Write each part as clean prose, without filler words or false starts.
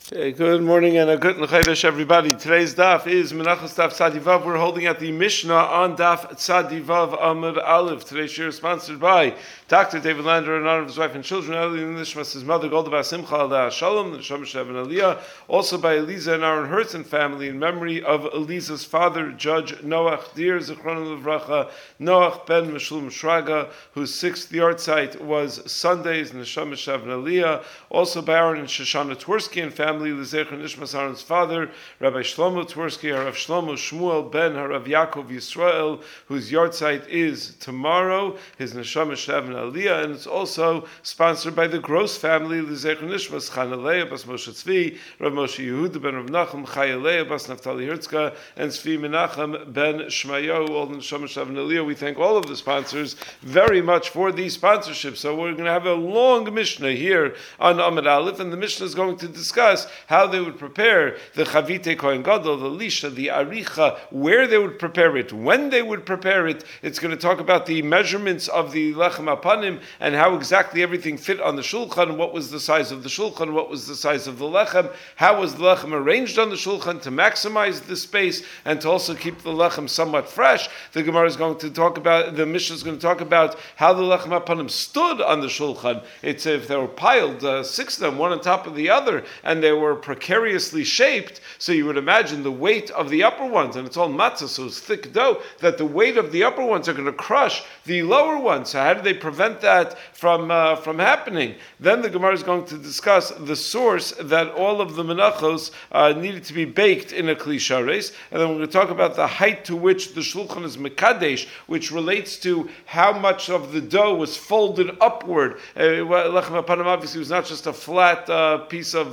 Okay, good morning and a good Chodesh, everybody. Today's daf is Menachos Daf Tzadivav. We're holding at the Mishnah on Daf Tzadivav Amud Aleph. Today's shir is sponsored by Dr. David Lander in honor of his wife and children, Eli Nishmas, his mother Golda Bas Simcha Aleh Shalom, the Neshama Shev and Aliyah. Also by Eliza and Aaron Hertzen family in memory of Eliza's father, Judge Noach Deer Zichron Levracha, Noach ben Meshulem Shraga, whose 6th yard site was Sundays, Neshama Shev and Aliyah. Also by Aaron and Shoshana Twersky and family. L'zecher Nishmas Aaron's father, Rabbi Shlomo Twersky, Harav Shlomo Shmuel ben Harav Yaakov Yisrael, whose yard site is tomorrow, his Neshama Shev and Aliyah, and it's also sponsored by the Gross family, L'zecher Nishmas Chanaleah Bas Moshe Tzvi, Rav Moshe Yehuda ben Rav Nachum Chayaleah Bas Naftali Herzka, and Tzvi Menachem ben Shmayo, all the Neshama Shev and Aliyah. We thank all of the sponsors very much for these sponsorships. So we're going to have a long Mishnah here on Amud Aleph, and the Mishnah is going to discuss how they would prepare the Chavite Kohen Gadol, the Lisha, the Aricha, where they would prepare it, when they would prepare it. It's going to talk about the measurements of the Lechem Apanim and how exactly everything fit on the Shulchan, what was the size of the Shulchan, what was the size of the Lechem, how was the Lechem arranged on the Shulchan to maximize the space and to also keep the Lechem somewhat fresh. The Gemara is going to talk about, the Mishnah is going to talk about how the Lechem Apanim stood on the Shulchan. It's if they were piled, 6 of them, one on top of the other, and they were precariously shaped, so you would imagine the weight of the upper ones, and it's all matzah, so it's thick dough, that the weight of the upper ones are going to crush the lower ones. So how do they prevent that from happening? Then the Gemara is going to discuss the source that all of the menachos needed to be baked in a kli shares, and then we're going to talk about the height to which the shulchan is mekadesh, which relates to how much of the dough was folded upward. Lechem Apanim obviously was not just a flat piece of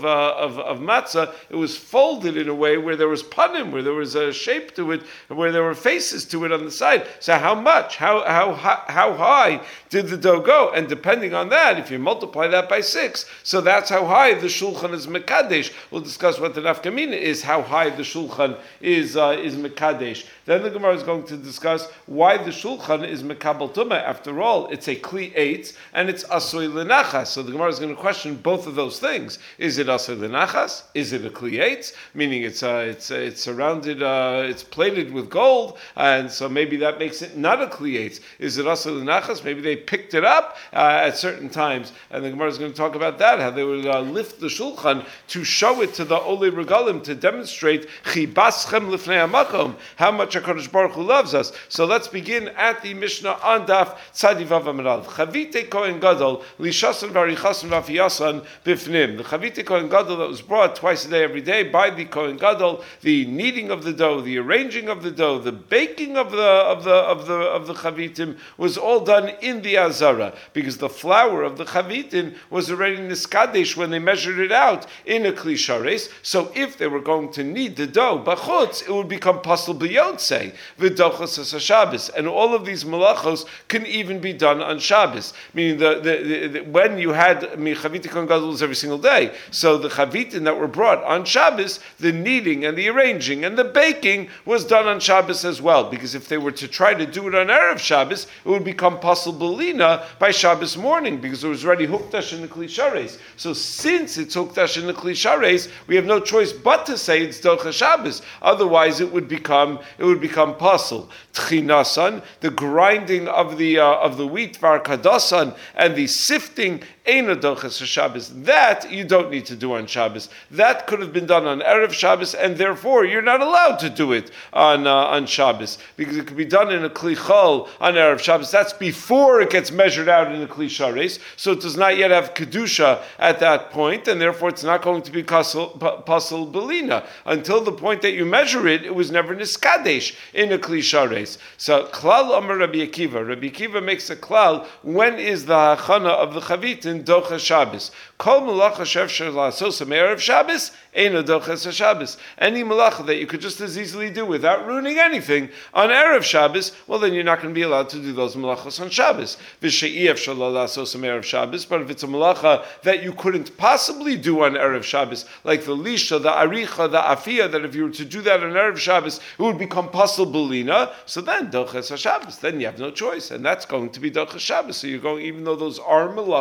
matzah, it was folded in a way where there was panim, where there was a shape to it, where there were faces to it on the side. So how much, how high did the dough go? And depending on that, if you multiply that by 6, so that's how high the shulchan is mekadesh. We'll discuss what the nafkamina is, how high the shulchan is mekadesh. Then the Gemara is going to discuss why the shulchan is mekabel tumah. After all, it's a kli eitz and it's asoy lenachas. So the Gemara is going to question both of those things. Is it asoy lenachas? Is it a kli eitz? Meaning it's surrounded, it's plated with gold, and so maybe that makes it not a kli eitz. Is it asoy lenachas? Maybe they picked it up at certain times, and the Gemara is going to talk about that, how they would lift the shulchan to show it to the Olei Regalim, to demonstrate chibaschem lifnei hamakom, how much HaKadosh Baruch Hu loves us. So let's begin at the Mishnah on Daf Tzadivav Amud Aleph. Chavite Kohen Gadol lishasan v'arichasan v'afiyasan bifnim. The Chavite Kohen Gadol that was brought twice a day, every day by the Kohen Gadol, the kneading of the dough, the arranging of the dough, the baking of the chavitim was all done in the azara, because the flour of the chavitim was already niskadesh when they measured it out in a kli shares. So if they were going to knead the dough b'chutz, it would become pasul b'yotze v'dochos as Shabbos, and all of these malachos can even be done on Shabbos. Meaning the when you had chavite kohen gadol every single day, so the chavitim that were brought on Shabbos, the kneading and the arranging and the baking was done on Shabbos as well. Because if they were to try to do it on Erev Shabbos, it would become pasul belina by Shabbos morning, because it was already hukdash in the kli shares. So since it's hukdash in the kli shares, we have no choice but to say it's docha Shabbos. Otherwise, it would become pasul. Tchinasan, the grinding of the wheat, varkadasan, and the sifting, eina dochas Shabbos. That you don't need to do on Shabbos. That could have been done on Erev Shabbos, and therefore you're not allowed to do it on Shabbos, because it could be done in a kli chol on Erev Shabbos. That's before it gets measured out in a kli shares, so it does not yet have kedusha at that point, and therefore it's not going to be pasul belina. Until the point that you measure it, it was never niskadesh in a kli shares. So klal amar Rabbi Akiva. Rabbi Akiva makes a klal. When is the hachana of the chavitin docha Shabbos? Kol malacha shefshar la'asos erev Shabbos eina dochas Shabbos. Any malacha that you could just as easily do without ruining anything on Erev Shabbos, well then you're not going to be allowed to do those malachos on Shabbos. V'she'i efshar la'asos erev Shabbos. But if it's a malacha that you couldn't possibly do on Erev Shabbos, like the lisha, the aricha, the afia, that if you were to do that on Erev Shabbos, it would become pasul belina. So then dochas Shabbos, then you have no choice, and that's going to be dochas Shabbos. So you're going, even though those are malachos,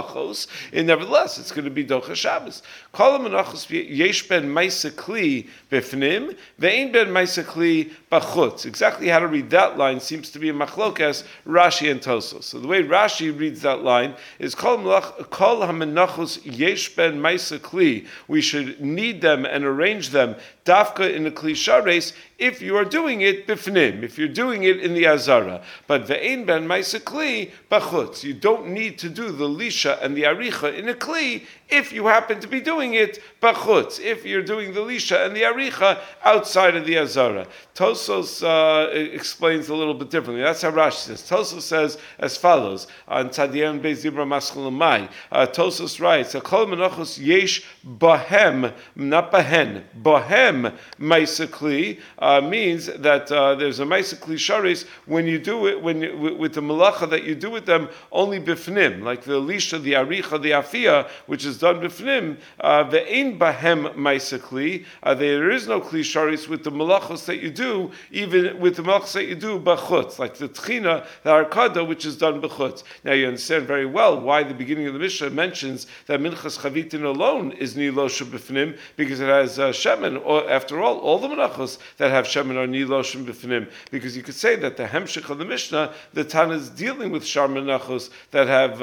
Shabbos. And nevertheless, it's going to be Docha Shabbos. Kol menachos yesh ben ma'aseh kli bifnim, ve'ein ben ma'aseh kli b'chutz. Exactly how to read that line seems to be in Machlokas, Rashi and Tosfos. So the way Rashi reads that line is Kol hamenachos yesh ben ma'aseh kli. We should knead them and arrange them dafka in the kli shares if you are doing it bifnim, if you're doing it in the azara. But ve'ein ben ma'aseh kli b'chutz. You don't need to do the lisha and the aricha in a kli if you happen to be doing it b'chutz, if you're doing the lisha and the aricha outside of the azara. Tosfos explains a little bit differently. That's how Rashi says. Tosfos says as follows on Tzadiyan Beis Dibra Maschalamai. Tosfos writes, "Kol menachos yesh bahem, not bahen, bahem ma'aseh kli," means that there's a ma'aseh kli sharis when you do it with the malacha that you do with them only bifnim, like the lisha, the aricha, the afia, which is done bifnim. Ve'ein bahem ma'aseh kli. There is no kli sharis with the malachos that you do, even with the malachos that you do b'chutz, like the tchina, the arkada, which is done b'chutz. Now you understand very well why the beginning of the Mishnah mentions that minchas chavitin alone is nilosha b'fnim, because it has shemen. Or after all the menachos that have shemen are nilosha b'fnim, because you could say that the hemshich of the Mishnah, the Tana is dealing with shar menachos that have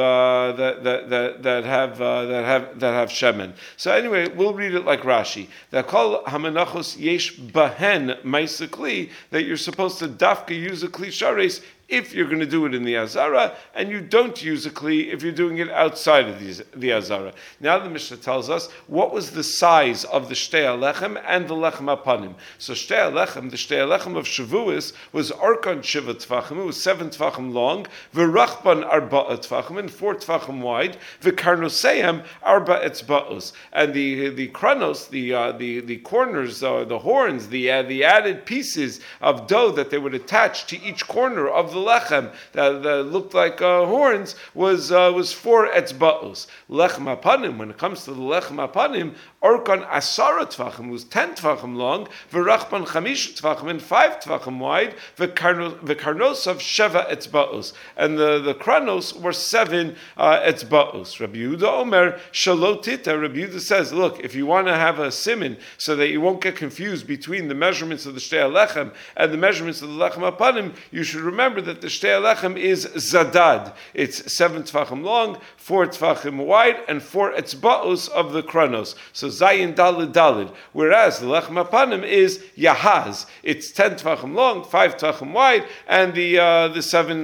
shemen. So anyway, we'll read it like Rashi. That kol hamenachos yesh bahen ma'aseh kli, that you're supposed to dafka use a kli shares if you're going to do it in the Azara, and you don't use a Kli if you're doing it outside of the Azara. Now the Mishnah tells us what was the size of the Shtei Alechem and the Lechem Apanim. So Shtei Alechem, the Shtei Alechem of Shavuos, was Arkan Shiva Tvachim, it was 7 Tvachim long, V'rachban Arba Tvachim, and 4 Tvachim wide, V'karnoseim Arba Etzba'os. And the kranos, the corners, the horns, the added pieces of dough that they would attach to each corner of the lechem that looked like horns was 4 etzba'os. Lechem apanim, when it comes to the lechem apanim, Orkan Asara Tvachim was 10 Tvachim long, V'rachban Chamish Tvachim, and 5 Tvachim wide, V'karnos of Sheva Etzba'os, and the kranos were 7 Etzba'os. Rabbi Yehuda Omer Shalotita. Rabbi Yehuda says, look, if you want to have a siman so that you won't get confused between the measurements of the Shtei Alechem and the measurements of the Lechem Apanim, you should remember that the Shtei Alechem is Zadad. It's 7 Tvachim long, 4 Tvachim wide, and 4 Etzba'os of the kranos. So Zayin Dalid Dalid. Whereas the Lechem Apanim is Yahaz. It's 10 Tvachim long, 5 Tvachim wide, and the seven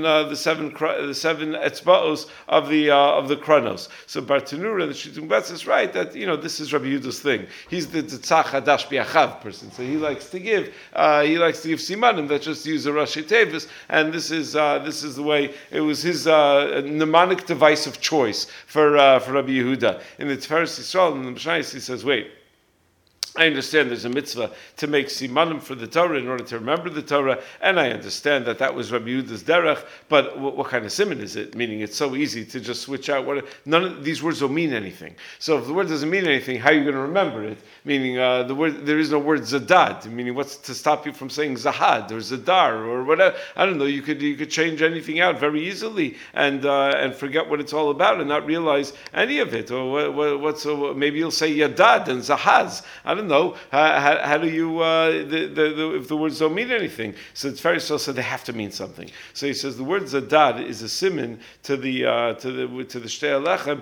Etzba'os of the kranos. So Bartanura, the Shittim Betz, is right that this is Rabbi Yehuda's thing. He's the Tzach Hadash Biachav person, so he likes to give simanim that just use a Rashi Tevis, and this is the way it was his mnemonic device of choice for Rabbi Yehuda. In the Tiferes Yisrael, in the Mishnayos, he says, wait, I understand there's a mitzvah to make simanim for the Torah in order to remember the Torah, and I understand that was Rabbi Yehuda's derech, but what kind of siman is it? Meaning it's so easy to just switch out. None of these words don't mean anything. So if the word doesn't mean anything, how are you going to remember it? Meaning the word, there is no word zadad, meaning what's to stop you from saying zahad or zadar or whatever? I don't know, you could change anything out very easily and forget what it's all about and not realize any of it. Or maybe you'll say yadad and zahaz. I don't know. How do you if the words don't mean anything? So it's very so they have to mean something. So he says the word zadad is a siman to the Shtei Alechem.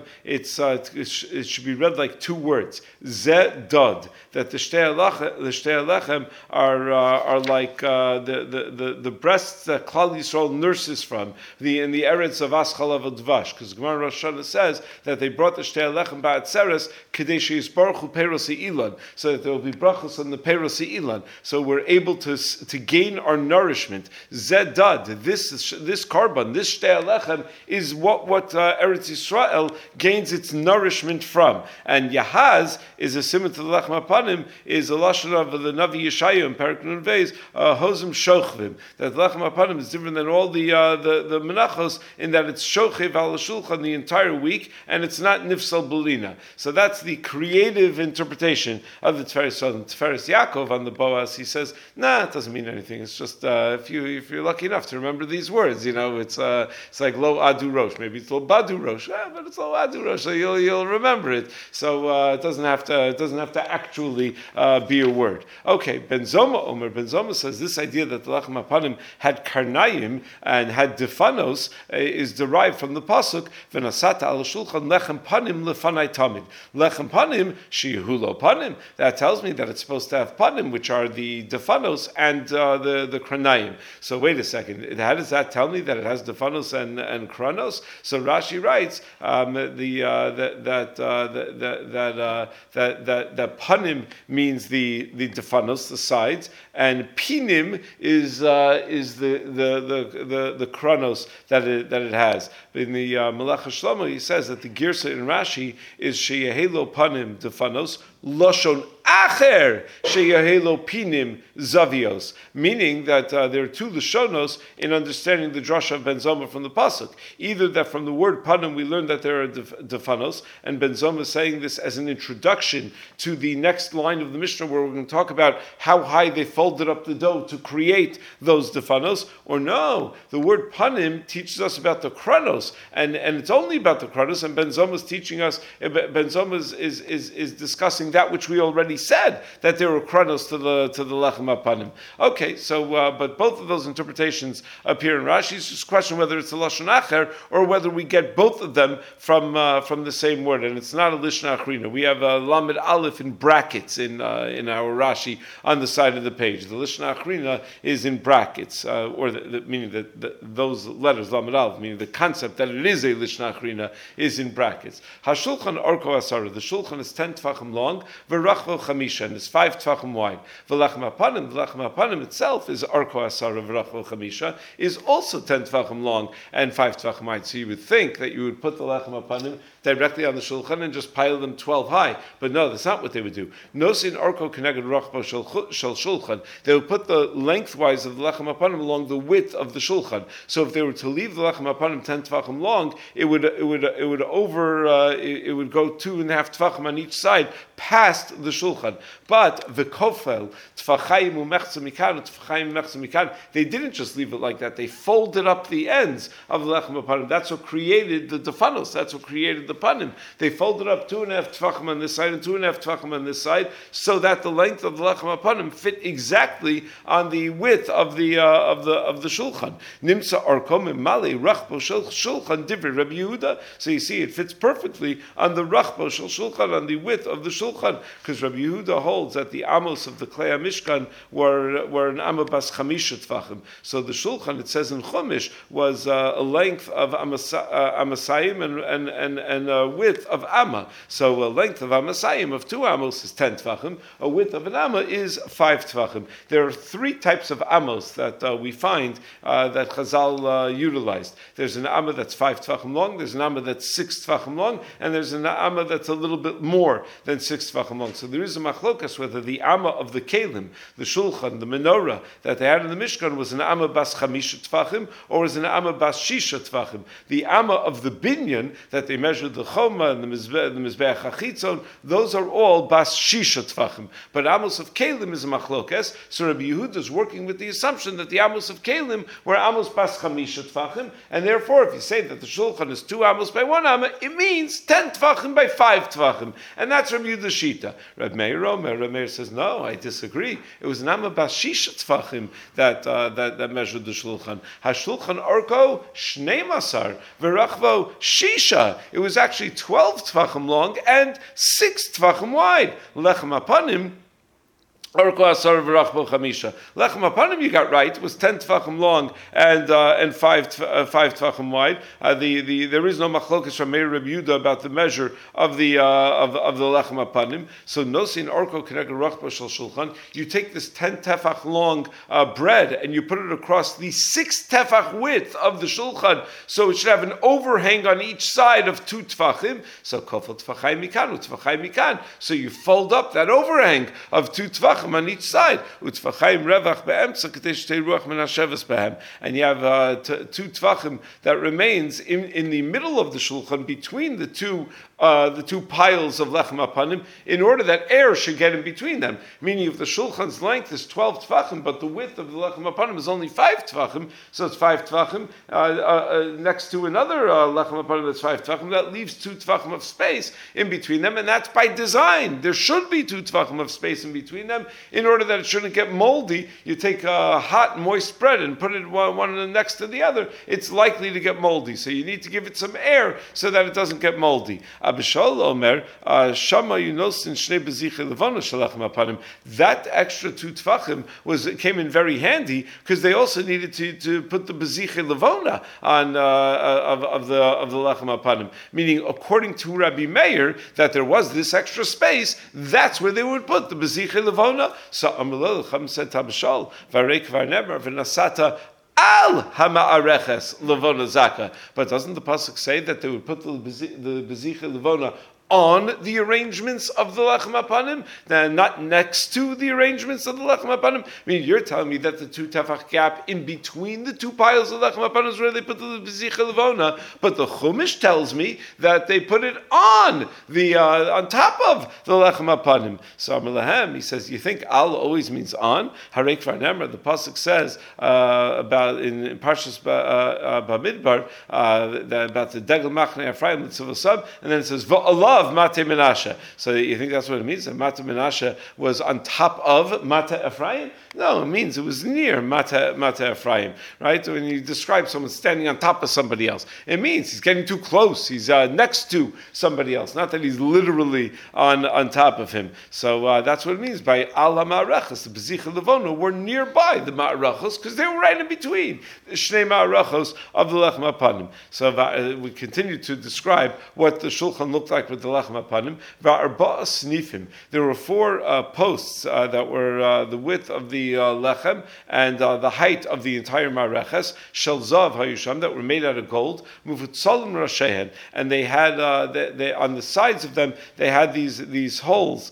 It should be read like 2 words. Zedad. That the Shtei Alechem are like the breasts that Klal Yisrael nurses from in the eretz of Aschalav Dvash. Because Gemara Rosh Hashanah says that they brought the Shtei Alechem ba'atzeres kedei sheisbaruchu peiros ilan, so that there will be brachos on the peiros ilan. So we're able to gain our nourishment. Zedad, this karban, this Shtei Alechem is what Eretz Yisrael gains its nourishment from. And Yahaz is a simon to the Lechem Apanim, is a lashon of the Navi Yeshayahu in Perek Nun Beis, Hozim Shochvim. That Lechem Apanim is different than all the menachos in that it's shochev al shulchan the entire week, and it's not nifsal belina. So that's the creative interpretation of of the Tiferes Shalom. Tiferes Yaakov on the Boaz, he says, nah, it doesn't mean anything. It's just if you're lucky enough to remember these words, it's like Lo Adu Rosh. Maybe it's Lo Badu Rosh, but it's Lo Adu Rosh, so you'll remember it. So it doesn't have to actually be a word. Okay, Ben Zoma Omer. Ben Zoma says this idea that the Lechem HaPanim had karnayim and had defanos is derived from the pasuk V'nasata al shulchan lechem panim lefanai tamid. Lechem panim shehu lo panim. That tells me that it's supposed to have panim, which are the defanos and the karnayim. So wait a second. How does that tell me that it has defanos and kranos? So Rashi writes that panim means the defanos, the sides, and pinim is the kranos that it has. In the Melech HaShlomo, he says that the Girsa in Rashi is sheyehelo panim defanos loshon acher sheyehelo pinim zavios, meaning that there are two lashonos in understanding the drasha of Ben Zoma from the pasuk. Either that from the word panim we learn that there are defanos, and Ben Zoma is saying this as an introduction to the next line of the Mishnah, where we're going to talk about how high they folded up the dough to create those defanos. Or no, the word panim teaches us about the kranos, and it's only about the kranos. And Ben Zoma is teaching us. Ben Zoma is discussing that which we already said, that there were kranos to the lechem hapanim. Okay, so but both of those interpretations appear in Rashi. It's just a question whether it's a lashon acher or whether we get both of them from the same word, and it's not a lishna achrina. We have a lamed aleph in brackets in our Rashi on the side of the page. The lishna achrina is in brackets, or meaning that those letters lamed aleph, meaning the concept that it is a lishna achrina, is in brackets. Hashulchan orko asara. The shulchan is 10 tefachim long, v'rachvo chamisha, and it's 5 tefachim wide. V'lechem hapanim, the lechem hapanim itself is orko asara v'rachvo chamisha, is also 10 tefachim long and 5 tefachim wide. So you would think that you would put the lechem hapanim directly on the shulchan and just pile them 12 high, but no, that's not what they would do. Nosin orko connected rachbo shel shulchan. They would put the lengthwise of the lechem hapanim along the width of the shulchan. So if they were to leave the lechem hapanim 10 tefachim long, it would go 2.5 tefachim on each side past the shulchan. But the kofel tefachayim umechza mikan tefachayim umechza mikan, they didn't just leave it like that. They folded up the ends of the lechem hapanim. That's what created the defanos. That's what created the panim. They folded up 2.5 tefachim on this side and 2.5 tefachim on this side, so that the length of the lechem hapanim fit exactly on the width of the shulchan. Nimsa arkom imale rachbo shulchan divrei Rabbi Yehuda. So you see, it fits perfectly on the rachbo shel shulchan, on the width of the shulchan, because Rabbi Yehuda holds that the amos of the Klei HaMishkan were an amma bas chamisha tefachim. So the shulchan, it says in Chumash, was a length of amasayim and a width of amma. So a length of amasayim of 2 amos is 10 tefachim. A width of an amma is 5 tefachim. There are 3 types of amos that we find that Chazal utilized. There's an amma that's 5 tefachim long. There's an amma that's 6 tefachim long, and there's an amma that's a little bit more than 6 tefachim long. So there is a machlokas whether the amma of the kelim, the shulchan, the menorah that they had in the Mishkan was an amma bas chamisha tefachim or was an amma bas shisha tefachim. The amma of the binyan that they measured the choma and the mizbeach hachitzon, those are all bas shisha tefachim. But amos of kelim is a machlokas. So Rabbi Yehuda is working with the assumption that the amos of kelim were amos bas chamisha tefachim, and therefore if you say that the shulchan is 2 amos by 1 amma, it means 10 tefachim by 5 tefachim, and that's Rabbi Yehuda's shita. Rabbi Meir says no, I disagree. It was an amma bas shisha tefachim that measured the shulchan. Hashulchan orko shnei masar v'rachvo shisha. It was actually 12 tefachim long and 6 tefachim wide. Lechem hapanim Orko asar v'rachbo chamisha. Lechem hapanim you got right, was 10 tefachim long and 5 tefachim wide. There is no machlokas from Meir Rabbi Yehuda about the measure of the lechem hapanim. So nosin orko connected rachbo shel shulchan. You take this 10 tefach long bread and you put it across the 6 tefach width of the shulchan, so it should have an overhang on each side of 2 tefachim. So kofel tefachai mikan utefachai mikan. So you fold up that overhang of 2 tefachim on each side, and you have 2 tefachim that remains in the middle of the shulchan between the 2 the two piles of lechem apanim in order that air should get in between them. Meaning, if the shulchan's length is 12 tvachim, but the width of the lechem apanim is only 5 tvachim, so it's 5 tvachim next to another lechem apanim that's 5 tvachim, that leaves 2 tvachim of space in between them, and that's by design. There should be 2 tvachim of space in between them in order that it shouldn't get moldy. You take a hot, moist bread and put it one next to the other, it's likely to get moldy. So you need to give it some air so that it doesn't get moldy. Abishol Omer, Shama Yunosin Shnei Beziche Levona Shalachem Apanim. That extra 2 tvachim came in very handy because they also needed to put the Beziche Levona on of the Lechem Apanim. Meaning, according to Rabbi Meir, that there was this extra space, that's where they would put the Beziche Levona. So Amalel Cham said to Abishol, Varek Varnemer V'Nasata Al Hama'areches Levona Zaka. But doesn't the pasuk say that they would put the Beziche Levona on the arrangements of the lechem apanim, not next to the arrangements of the lechem apanim? I mean, you're telling me that the 2 tefach gap in between the 2 piles of lechem apanim is where they put the bezicha levona, but the Chumash tells me that they put it on the on top of the lechem apanim. So Amalahem, he says, you think al always means on? Harei kvar nemar, the pasuk says about in Parshas Bamidbar about the degel machne Ephraim l'tzavosab, and then it says v'alav of Mate Menashe. So you think that's what it means? That Mate Menashe was on top of Mate Ephraim? No, it means it was near Mate Ephraim, right? When you describe someone standing on top of somebody else, it means he's getting too close. He's next to somebody else, not that he's literally on top of him. So that's what it means by Al HaMa'arachos. The Bezicha Levona were nearby the Ma'arachos because they were right in between the Shnei Ma'arachos of the Lechem Apanim. So we continue to describe what the Shulchan looked like with the Lechem Apanim. Va'arba'a snifim. There were 4 posts that were the width of the lechem and the height of the entire Ma'areches, Shel Zav Hayusham, that were made out of gold, Muvutzalim Rashehen, and they had they on the sides of them they had these holes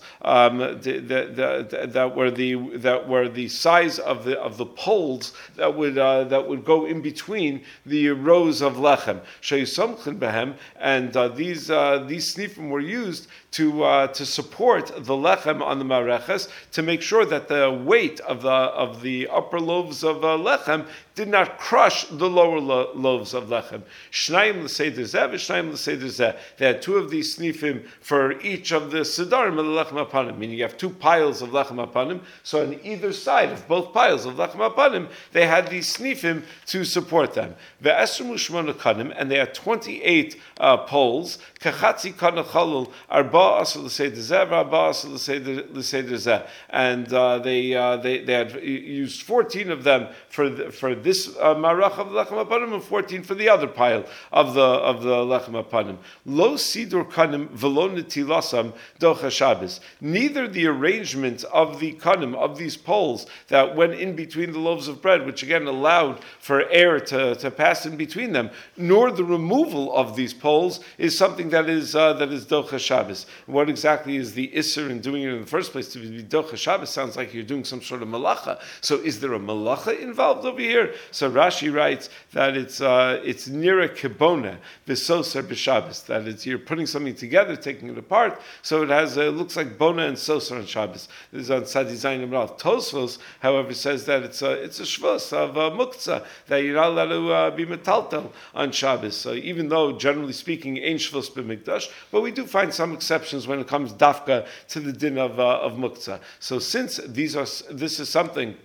that were the size of the poles that would go in between the rows of lechem. Sheyusomchin behem, and these snifim were used to support the lechem on the Ma'areches, to make sure that the weight of the upper loaves of lechem did not crush the lower loaves of lechem. Shnayim l'seder zeh, v'shnayim l'seder zeh. They had 2 of these snifim for each of the sedarim of the lechem apanim. Meaning you have 2 piles of lechem apanim. So on either side of both piles of lechem apanim, they had these snifim to support them. Ve'esrim u'shmona kanim, and they had 28 poles. Kachatzi kana chalul arba asur l'seder zeh, arba asur l'seder zeh. And they had used 14 of them for this marach of the lechem apanim, and 14 for the other pile of the lechem apanim. Lo sidur kanim v'lo netilasam docha Shabbos. Neither the arrangement of the kanim, of these poles that went in between the loaves of bread, which again allowed for air to pass in between them, nor the removal of these poles is something that is docha Shabbos. What exactly is the isser in doing it in the first place? To be docha Shabbos sounds like you're doing some sort of malacha. So is there a malacha involved over here? So Rashi writes that it's nira kibona v'soser b'Shabbos, that it's you're putting something together, taking it apart, so it looks like bona and soser on Shabbos. This is on Sadi Zayin Amral. Tosfos, however, says that it's a shvus of muktzah, that you're not allowed to be metaltel on Shabbos. So even though generally speaking ain't shvus b'mikdash, but we do find some exceptions when it comes dafka to the din of muktzah. So since this is something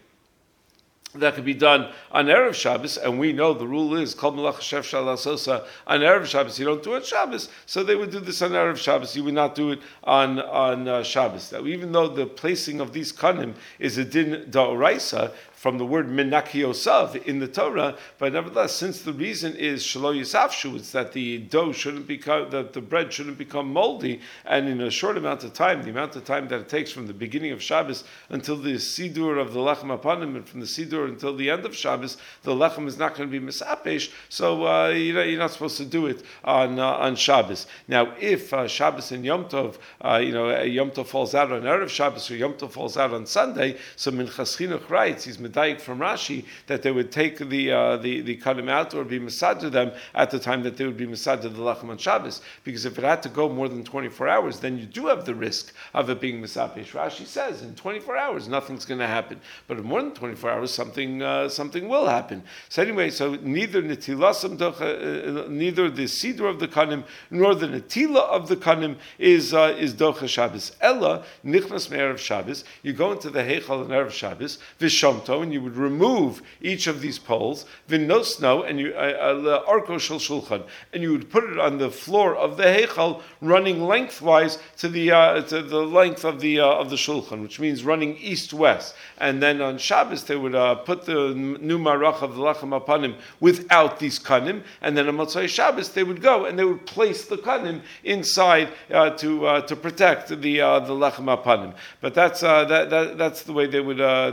that could be done on Erev Shabbos, and we know the rule is Kol Melach Chashev Shal Asosa on Erev Shabbos. You don't do it on Shabbos, so they would do this on Erev Shabbos. You would not do it on Shabbos. Now, even though the placing of these kanim is a din da'oraisa, from the word menakiosav in the Torah, but nevertheless, since the reason is shelo yisafshu, it's that the dough that the bread shouldn't become moldy, and in a short amount of time, the amount of time that it takes from the beginning of Shabbos until the sidur of the lechem apanim, and from the sidur until the end of Shabbos, the lechem is not going to be misapesh, so you're not supposed to do it on Shabbos. Now, if Shabbos and Yom Tov, Yom Tov falls out on Erev Shabbos, or Yom Tov falls out on Sunday, so Minchas Chinuch writes, he's medayik from Rashi that they would take the kanim out or be masad to them at the time that they would be masad to the lachem on Shabbos. Because if it had to go more than 24 hours, then you do have the risk of it being misapesh. Rashi says in 24 hours nothing's going to happen, but in more than 24 hours something will happen. So anyway, so neither netilasam neither the siddur of the kanim nor the netila of the kanim is docha Shabbos. Ella nichnas me'erev Shabbos. You go into the heichal and erev Shabbos v'shomto, and you would remove each of these poles v'nosno, and you arko shel shulchan, and you would put it on the floor of the heichal, running lengthwise to the length of the shulchan, which means running east-west. And then on Shabbos they would put the new marach of the lachem apanim without these kanim, and then on Motzei Shabbos they would go and they would place the kanim inside to protect the lachem apanim. But that's the way they would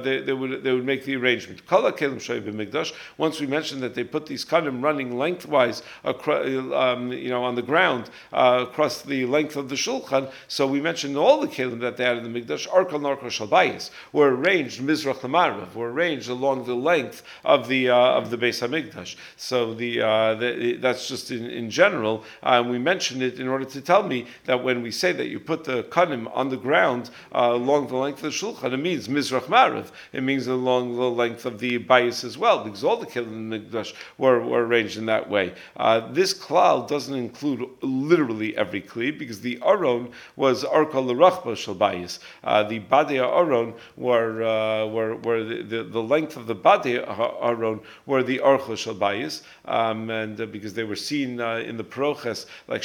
make the arrangement. Kol hakelim shoy b'mikdash. Once we mentioned that they put these kanim running lengthwise across, on the ground across the length of the shulchan. So we mentioned all the kelim that they had in the mikdash, arkal narko shalbayis, were arranged mizrach l'marav, were arranged along the length of the Beis Hamikdash. So that's just in general. We mentioned it in order to tell me that when we say that you put the kanim on the ground along the length of the shulchan, it means mizrach marav. It means along the length of the bayis as well, because all the kelim in the mikdash were arranged in that way. This klal doesn't include literally every kli, because the aron was arka l'rachba shel bayis. The badei aron were the length of the badei aron were the archa shel bayis, and because they were seen in the paroches, like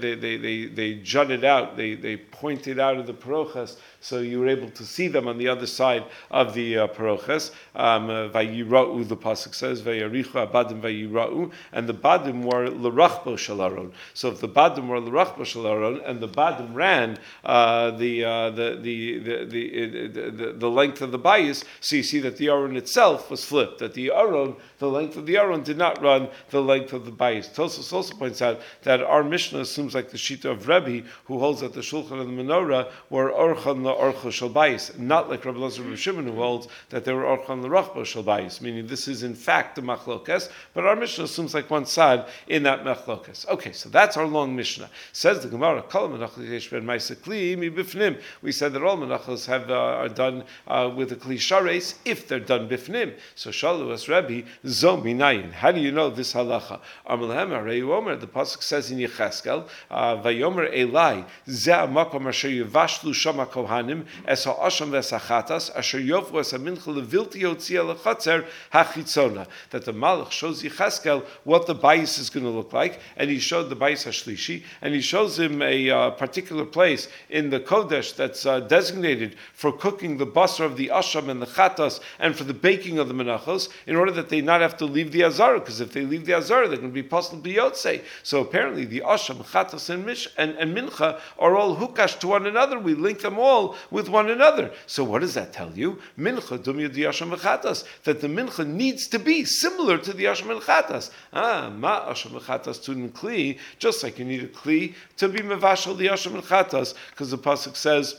they jutted out, they pointed out of the paroches, so you were able to see them on the other side of the paroches. Vayira'u, the pasuk says, Vayarichu abadim vayira'u, and the badim were l'rachbo shel aron. So if the badim were l'rachbo shel aron, and the badim ran the length of the bayis, so you see that the aron itself was flipped. That the length of the aron did not run the length of the bayis. Tosfos also points out that our Mishnah assumes like the shita of Rebbe, who holds that the shulchan and the menorah were orchan la'orcha shel bayis, not like Rabbi Elazar Rabbi Shimon, who holds that they were orchan l'rachba shel bayis, meaning this is in fact the machlokes, but our Mishnah assumes like one side in that machlokes. Okay, so that's our long Mishnah. Says the Gemara, Kol menachos yesh ben ma'aseh kli mibifnim. We said that all menachos are done with a kli shares if they're done bifnim. So shalu as Rebbe, zo minayin. How do you know this halacha? Amalehem arei omer. The pasuk says in Yecheskel, vayomer Elai, ze hamakom asher yivashlu shama kohanim es ha'asham v'es ha'chatas asher yovu es ha'mincha levilti yotzia lechatzer hachitzona. That the Malach shows Yecheskel what the bayis is going to look like, and he showed the bayis hashlishi, and he shows him a particular place in the kodesh that's designated for cooking the basar of the asham and the chatas, and for the baking of the menachos, in order that they not have to leave the azara, because if they leave the azara, they're going to be possible biyotze. So apparently the asham, chatas, and mincha are all hukash to one another. We link them all with one another. So what does that tell you? Mincha dumya di asham v'chatas, that the mincha needs to be similar to the asham and chatas. Ma asham and chatas to kli, just like you need a kli to be mevashal the asham and chatas, because the pasuk says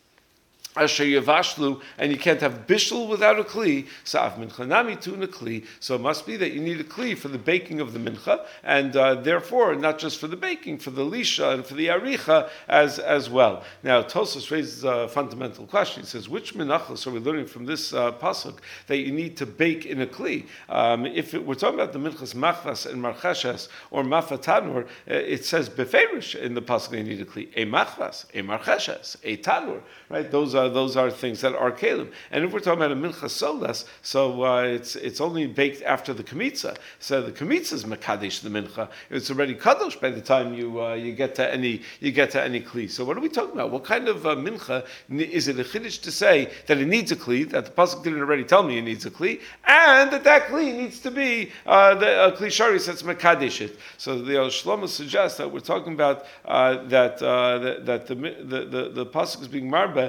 Asher Yavashlu, and you can't have bishul without a kli. Sa'av mincha nami tuna kli. So it must be that you need a kli for the baking of the mincha, and therefore not just for the baking, for the lisha and for the aricha as well. Now Tosfos raises a fundamental question. He says, which menachos are we learning from this pasuk that you need to bake in a kli? We're talking about the minchas machvas and marcheshes or mafatanur, it says beferish in the pasuk that you need a kli. A machvas, a marcheshes, a tanur. Right? Those are things that are kelim. And if we're talking about a mincha solas, so it's only baked after the kmitza. So the kmitza is mekadesh the mincha. It's already kadosh by the time you get to any kli. So what are we talking about? What kind of mincha is it a chiddush to say that it needs a kli, that the pasuk didn't already tell me it needs a kli, and that kli needs to be a kli sharis that's mekadesh it. So the Shlomo suggests that we're talking about that the pasuk is being marba, that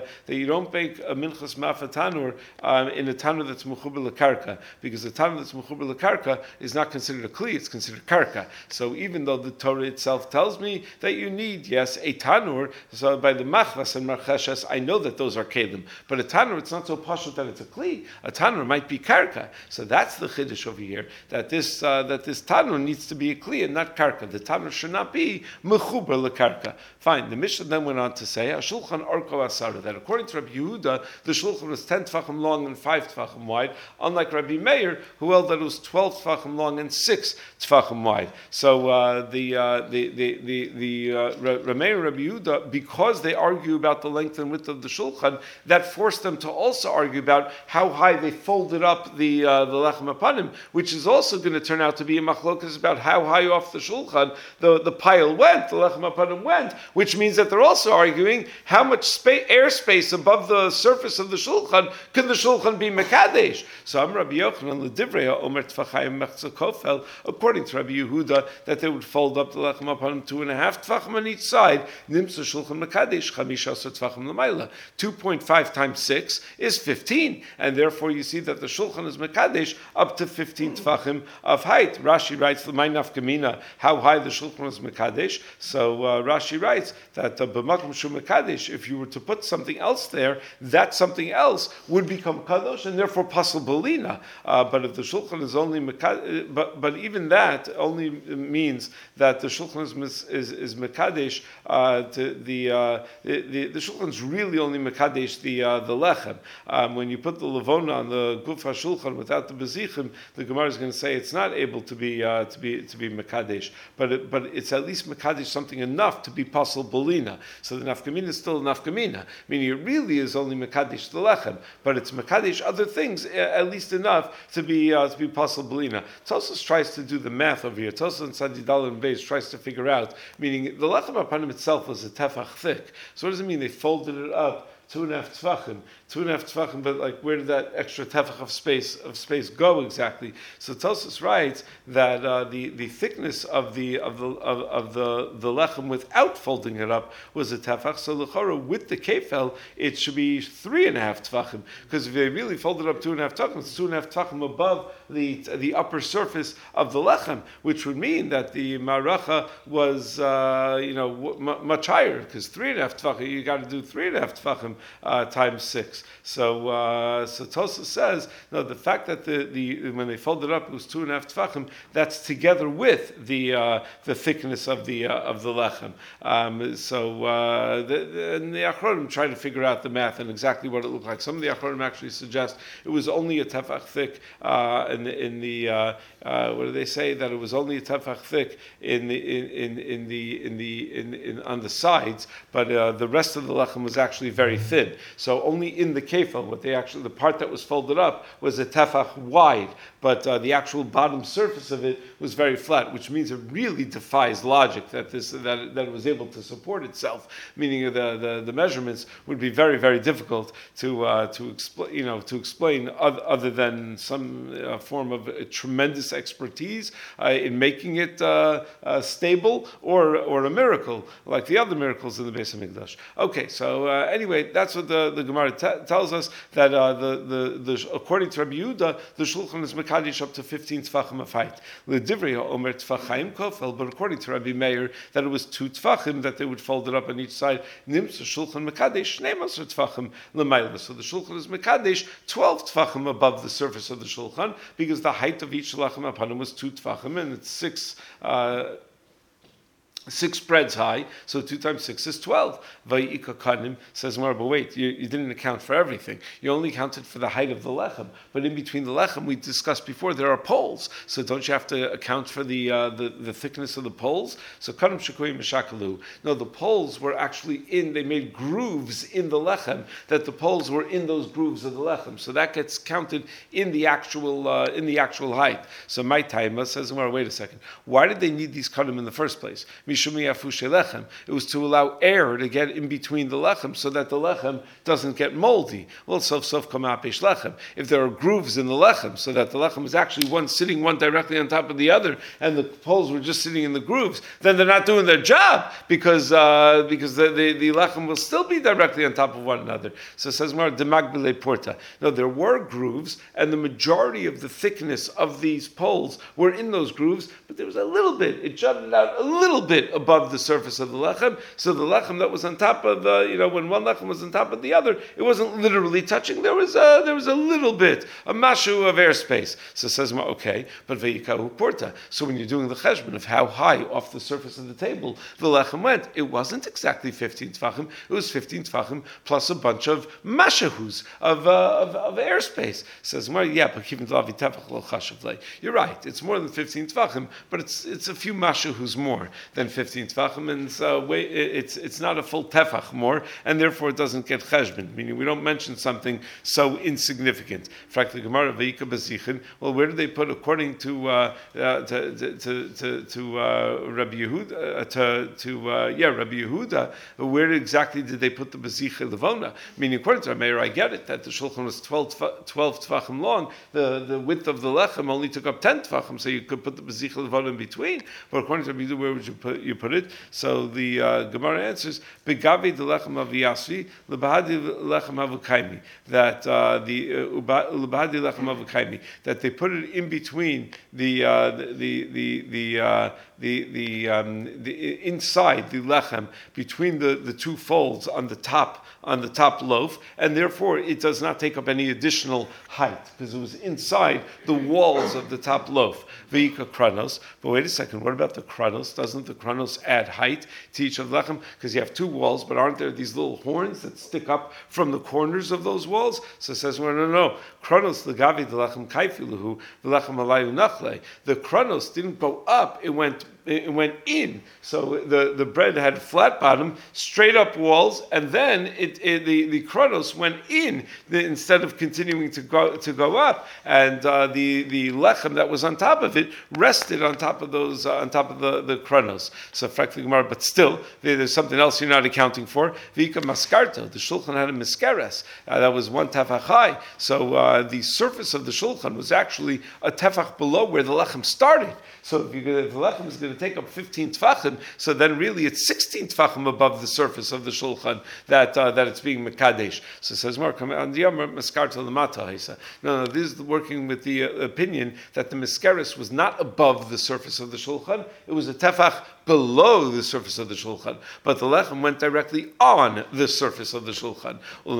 you don't bake a minchas mafa tanur in a tanur that's mechuber lekarka, because the tanur that's mechuber lekarka is not considered a kli; it's considered karka. So even though the Torah itself tells me that you need, yes, a tanur, so by the machvas and marcheshes, I know that those are kelim. But a tanur, it's not so pashut that it's a kli. A tanur might be karka. So that's the chiddush over here, that this tanur needs to be a kli and not karka. The tanur should not be mechuber lekarka. Fine. The Mishnah then went on to say, Shulchan Orko Asara, that according to Rabbi Yehuda, the Shulchan was 10 tfachim long and 5 tfachim wide, unlike Rabbi Meir, who held that it was 12 tfachim long and 6 tfachim wide. So Rabbi Meir and Rabbi Yehuda, because they argue about the length and width of the Shulchan, that forced them to also argue about how high they folded up the lechem apanim, which is also going to turn out to be a machlokas about how high off the Shulchan the pile went, the lechem apanim went, which means that they're also arguing how much airspace above the surface of the Shulchan could the Shulchan be Mekadesh. So I'm Rabbi Yochanan L'divrei Omer Tfachayim Mechza Kofel, according to Rabbi Yehuda, that they would fold up the lechem apanim 2.5 tfachim on each side. Nimsa Shulchan Mekadesh Chamisha Tfachim L'mayla. 2.5 times 6 is 15, and therefore you see that the Shulchan is Mekadesh up to 15 tfachim of height. Rashi writes the Ma'inaf Kamina how high the Shulchan was Mekadesh. So Rashi writes that b'makom shu mekadesh, if you were to put something else there, that something else would become kadosh and therefore pasal belina. But if the shulchan is only mekadesh, but even that only means that the shulchan is mekadesh. The shulchan is really only mekadesh the lechem. When you put the levona on the guf shulchan without the bezichim, the Gemara is going to say it's not able to be mekadesh, but it's at least mekadesh something enough to be pasal belina. So the nafkamina is still a nafkamina, meaning it really is only mekadesh the lechem, but it's mekadesh other things at least enough to be pasal belina. Tosfos tries to do the math over here. Tosfos and Sadidal and Beis tries to figure out, meaning the lechem apanim itself was a tefach thick. So what does it mean? They folded it up 2.5 tefachim, but like where did that extra tefach of space go exactly? So Tosfos writes that the thickness of the lechem without folding it up was a tefach. So l'chora with the kefel it should be 3.5 tefachim, because if they really folded up 2.5 tefachim, it's 2.5 tefachim above the upper surface of the lechem, which would mean that the maracha was much higher, because 3.5 tefachim you got to do 3.5 tefachim times 6. So Tosfos says no. The fact that the when they folded up it was 2.5 tefachim. That's together with the thickness of the lechem. And the Achronim try to figure out the math and exactly what it looked like. Some of the Achronim actually suggest it was only a tefach thick in the what do they say, that it was only a tefach thick on the sides, but the rest of the lechem was actually very thin. So only in the kefel, the part that was folded up was a tefach wide, but the actual bottom surface of it was very flat, which means it really defies logic that it was able to support itself. Meaning the measurements would be very, very difficult to explain other than some form of tremendous expertise in making it stable or a miracle like the other miracles in the Beis Hamikdash. Okay, so anyway, that's what the Gemara tells us, that according to Rabbi Yehuda, the Shulchan is mekadesh up to 15 tefachim of height. L'divrei Omer Tfachayim Kofel, but according to Rabbi Meir, that it was 2 tefachim that they would fold it up on each side. Nimsa Shulchan mekadesh 12 tefachim l'mayla. So the Shulchan is mekadesh 12 tefachim above the surface of the Shulchan, because the height of each lechem apanim was 2 tefachim, and it's 6 spreads high, so 2 times 6 is 12. Vayika kanim says more, but wait, you didn't account for everything. You only accounted for the height of the lechem. But in between the lechem, we discussed before, there are poles. So don't you have to account for the thickness of the poles? So kanim shekuyim meshakalu. No, the poles were actually they made grooves in the lechem, that the poles were in those grooves of the lechem. So that gets counted in the actual height. So my taima says more, wait a second. Why did they need these kanim in the first place? mishum yafushe lechem. It was to allow air to get in between the lechem so that the lechem doesn't get moldy. Well, sof kamapish lechem. If there are grooves in the lechem so that the lechem is actually one sitting one directly on top of the other, and the poles were just sitting in the grooves, then they're not doing their job because the lechem will still be directly on top of one another. So it says more demagbile porta. No, there were grooves, and the majority of the thickness of these poles were in those grooves, but there was a little bit. It jutted out a little bit above the surface of the lechem. So the lechem that was on top of when one lechem was on top of the other, it wasn't literally touching. There was a little bit, a mashu of airspace. So it says more okay, but veikahu porta. So when you're doing the cheshbon of how high off the surface of the table the lechem went, it wasn't exactly 15 tfachim. It was 15 tfachim plus a bunch of mashahus of airspace. Says more, yeah, but you're right. It's more than 15 tfachim, but it's a few mashahus more than 15 tfachim, and so it's not a full tefach more, and therefore it doesn't get cheshbon. Meaning we don't mention something so insignificant. Frankly, Gemara veika bezichin. Well, where do they put according to Rabbi Yehuda? Rabbi Yehuda. Where exactly did they put the bezicha levona? Meaning, according to Rameir, I get it that the shulchan was 12 tfachim long. The width of the lechem only took up 10 tfachim, so you could put the bezicha levona in between. But according to Rabbi Yehuda, where would you put it? So the Gemara answers, "Begavi the lechem of Yasvi, lebahadi lechem avukaimi." That lebahadi lechem avukaimi. That they put it in between the inside the lechem, between the two folds on the top loaf, and therefore it does not take up any additional height because it was inside the walls of the top loaf. Veika kranos. But wait a second, what about the kranos? Doesn't the kranos add height to each of the lechem? Because you have two walls, but aren't there these little horns that stick up from the corners of those walls? So it says, well, no. Kranos legavi the lechem kaifiluhu the lechem alayu nachle. The kranos didn't go up; it went in. So the bread had flat bottom, straight up walls, and then the kranos went in instead of continuing to go up. And the lechem that was on top of it rested on top of those the kranos. So frankly, Gemara, but still there's something else you're not accounting for. Vika maskarto. The shulchan had a miskeres that was one tefach high. So the surface of the shulchan was actually a tefach below where the lechem started. So if the lechem is going to take up 15 tfachim, so then really it's 16 tfachim above the surface of the shulchan that it's being mekadesh. So it says more, on the Yom Maskarta Lamata. No, this is working with the opinion that the miskeres was not above the surface of the shulchan, it was a tefach below the surface of the shulchan, but the lechem went directly on the surface of the shulchan.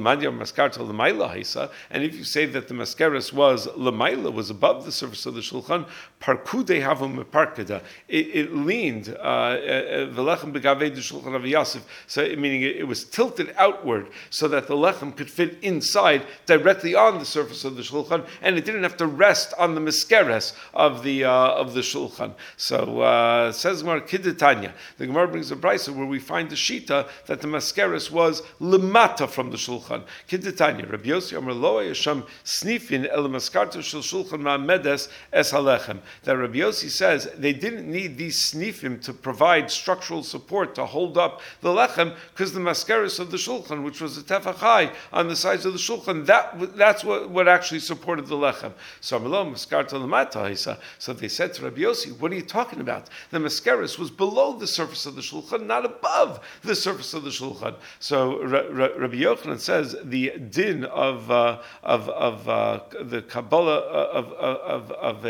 And if you say that the maskeres was lemaila, was above the surface of the shulchan, parkude havum parkada, it leaned the lechem begavei the shulchan of Yasif. So meaning it was tilted outward so that the lechem could fit inside directly on the surface of the shulchan, and it didn't have to rest on the maskeres of the shulchan. So says Mar Kiddet Tanya. The Gemara brings a brisa where we find the shita that the maskeres was lemata from the shulchan. Kiddet Tanya. Rabbi Yossi Amar Lo Yasham Snifin El Maskarto Shel Shulchan Ma'medes Es Halechem. That Rabbi Yossi says they didn't need these snifim to provide structural support to hold up the lechem because the maskeres of the shulchan, which was a tefach high on the sides of the shulchan, that's what actually supported the lechem. So they said to Rabbi Yossi, what are you talking about? The maskeres was below the surface of the shulchan, not above the surface of the shulchan. So Rabbi Yochanan says the din of the Kabbalah of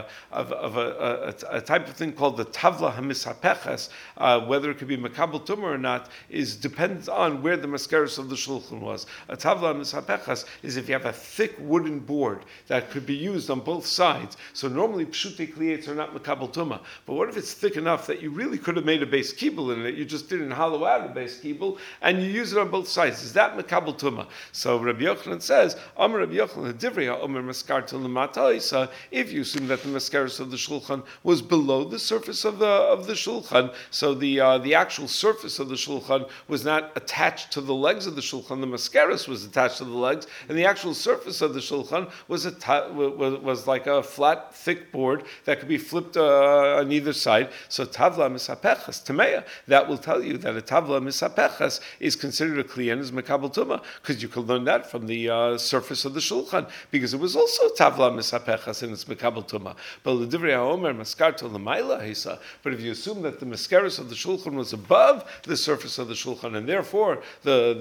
a type of thing called the tavla hamishapeches, whether it could be makabel tumah or not, is depends on where the maskeres of the shulchan was. A tavla hamishapeches is if you have a thick wooden board that could be used on both sides. So normally pshutei kliyates are not makabel tumah, but what if it's thick enough that you really could have made a base kibul in it? You just didn't hollow out a base kibul and you use it on both sides. Is that makabel tumah? So Rabbi Yochanan says, Amar Rabbi Yochanan Divrei Omer Maskarta L'Mata. If you assume that the maskeres of the shulchan was below the surface of the shulchan, so the actual surface of the shulchan was not attached to the legs of the shulchan. The maskeres was attached to the legs, and the actual surface of the shulchan was like a flat, thick board that could be flipped on either side. So tavla tavla misapechas tameya. That will tell you that a tavla misapechas is considered a kli and is mekabel tuma, because you can learn that from the surface of the shulchan, because it was also tavla misapechas and it's mekabel tuma. But l'divrei haomer maskarto l'mayla hisa. But if you assume that the mascaris of the shulchan was above the surface of the shulchan, and therefore the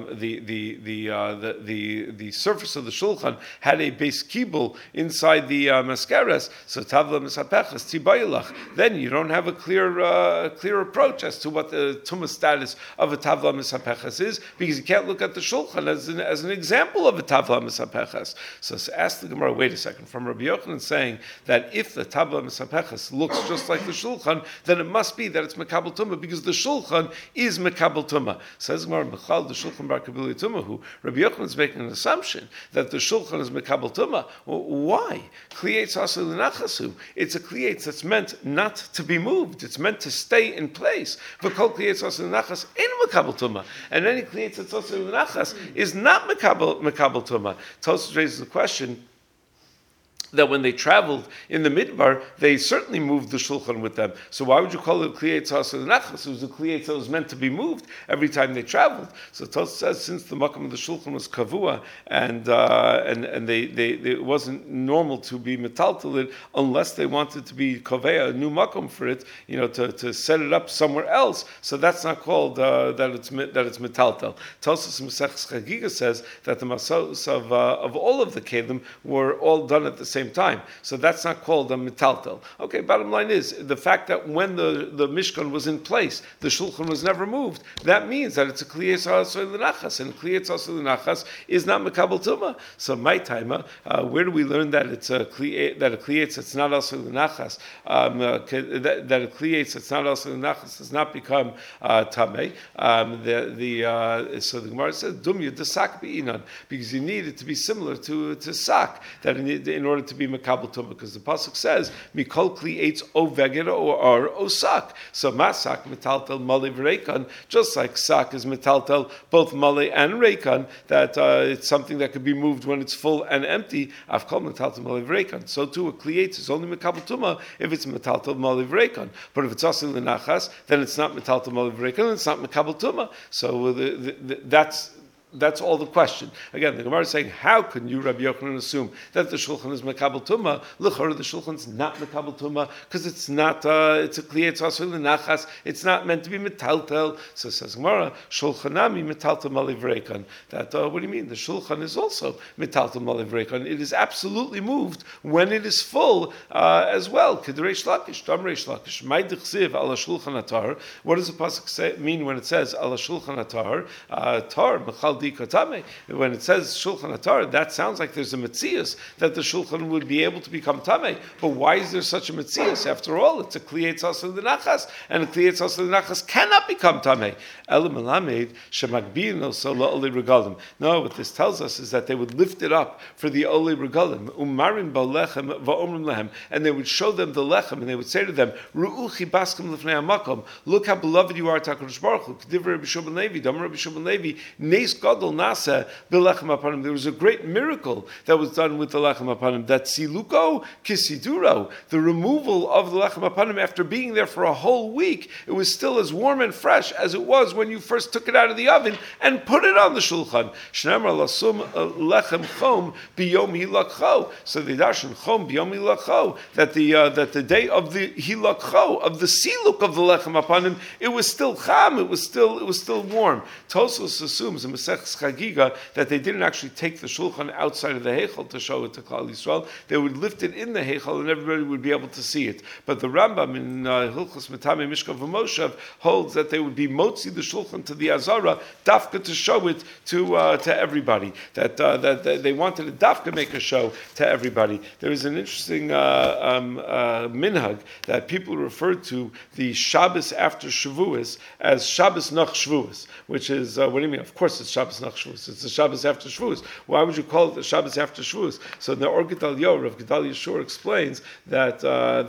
surface of the shulchan had a base kibul inside the mascaras, so tavla misapechas tibayilach. Then you don't have a clear approach as to what the tumah status of a tavla misapechas is, because you can't look at the shulchan as an example of a tavla misapechas. So ask the Gemara, wait a second, from Rabbi Yochanan saying that if the tavla misapechas looks just like the shulchan, then it must be that it's mekabel tumah, because the shulchan is mekabel tumah. Says Gemara, Mechal the shulchan bar kabili tumahu. Rabbi Yochanan is making an assumption that the shulchan is mekabel tumah. Well, why? Kliyetz asu l'nachasu. It's a kliyetz that's meant not to be moved. It's meant to stay in place. V'kol kliyetz asu l'nachas ain't mekabel tumah. And any kliyetz that's asu l'nachas is not mekabel tumah. Tosfos raises the question that when they traveled in the midbar, they certainly moved the shulchan with them. So why would you call it kliyetz ha'aseh l'nachas? It was a kliyetz that was meant to be moved every time they traveled. So Tosfos says, since the makom of the shulchan was kavua, and they it wasn't normal to be metaltal it unless they wanted to be kovea, a new makom for it, to set it up somewhere else. So that's not called that it's metaltal. Tosfos Maseches Chagiga says that the masos of all of the kelim were all done at the same time. So that's not called a metaltal. Okay, bottom line is, the fact that when the Mishkan was in place, the Shulchan was never moved, that means that it's a kliyetz ha'aseh l'nachas, and kliyetz ha'aseh l'nachas is not mekabel tumah. So my timer, where do we learn that it's a kliyetz that's not aseh l'nachas, that a kliyetz that's not aseh l'nachas does not become tamei? So the Gemara says, dum yud be'inan, because you need it to be similar to sak, that in order to be mekabel tumah, because the pasuk says mikol kli eitz o veged or sak. So masak metaltel mali v'reikan, just like sak is metaltel both mali and reikan, that it's something that could be moved when it's full and empty. Avkol metaltel mali v'reikan. So too a kli eitz is only mekabel tumah if it's metaltel mali v'reikan. But if it's asil l'nachas, then it's not metaltel mali v'reikan, and it's not mekabel tumah. So that's all the question. Again, the Gemara is saying, how can you, Rabbi Yochanan, assume that the Shulchan is Mekabel Tumah? L'chora, the Shulchan is not Mekabel Tumah, because it's not, it's a kliyetz ha'aseh l'nachas, it's not meant to be metaltel. So says Gemara, Shulchanami metaltel malivreikan. That, what do you mean? The Shulchan is also metaltel malivreikan. It is absolutely moved when it is full as well. K'derei Shlakish, Damrei Shlakish, Mai d'chsiv ala Shulchan atar. What does the pasuk mean when it says ala Shulchan atar? Tar, mechal when it says Shulchan Atar, that sounds like there's a metzius that the Shulchan would be able to become tamei. But why is there such a metzius? After all, it's a kliyetz ha'aseh l'nachas, and a kliyetz ha'aseh l'nachas cannot become tamei. Ela melamed shemagbino so la'olei regalim. No, what this tells us is that they would lift it up for the olei regalim, umarim ba'lechem va'omrim lehem, and they would show them the lechem, and they would say to them, Ru'uchi baskem lefnei hamakom, look how beloved you are to HaKadosh Baruch Hu. K'divrei Rabbi Shimon Levi, Damar Rabbi Shimon Levi, Neis Gadol Nasa B'lechem Apanim. There was a great miracle that was done with the Lechem Apanim. That Siluko Kisiduro, the removal of the Lechem Apanim after being there for a whole week, it was still as warm and fresh as it was when you first took it out of the oven and put it on the Shulchan. Shneimar Lasum Lechem Chom Biyom Hilakcho. So the Darshan Chom Biyom Hilakcho, that the day of the Hilakcho, of the Siluk of the Lechem Apanim, it was still cham, it was still warm. Tosfos assumes in Maseches Chagiga that they didn't actually take the Shulchan outside of the Heichal to show it to Klal Yisrael. They would lift it in the Heichal and everybody would be able to see it. But the Rambam in Hilchos Metame Mishkav V'Moshav holds that they would be motzi the Shulchan to the Azara dafka to show it to everybody. That they wanted a dafka make a show to everybody. There is an interesting minhag that people refer to the Shabbos after Shavuos as Shabbos nach Shavuos, which is what do you mean? Of course, it's Shabbos Shabbos nach Shavuos. It's the Shabbos after Shavuos. Why would you call it the Shabbos after Shavuos? So the Or Gedal Yor of Gedal Yeshua explains that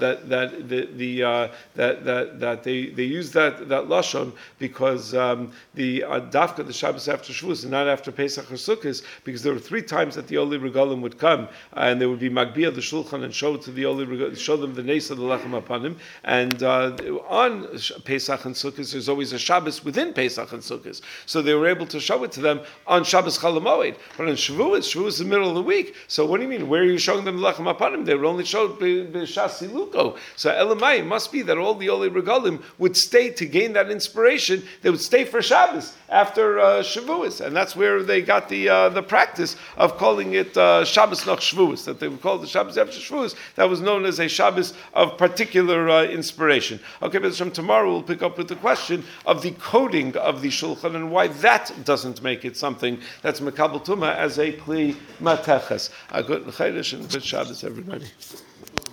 they use that lashon because the dafka the Shabbos after Shavuos and not after Pesach or Sukkot, because there were 3 times that the Oli Regalim would come and they would be Magbiyah the Shulchan and show to the Oli Regalim, show them the Nes of the Lechem Apanim, and on Pesach and Sukkot there's always a Shabbos within Pesach and Sukkot, so they were able to show it to them on Shabbos Chol Hamoed. But on Shavuos is the middle of the week. So what do you mean? Where are you showing them the Lechem Apanim? They were only showed B'Shas Siluko. So Elamai, it must be that all the Oli Regalim would stay to gain that inspiration. They would stay for Shabbos after Shavuos, and that's where they got the practice of calling it Shabbos nach Shavuos. That they would call it the Shabbos after Shavuos. That was known as a Shabbos of particular inspiration. Okay, but from tomorrow we'll pick up with the question of the coding of the Shulchan and why that doesn't make it something that's Mekabel Tumah as a Kli Mateches. A good Chaydesh and good Shabbos, everybody.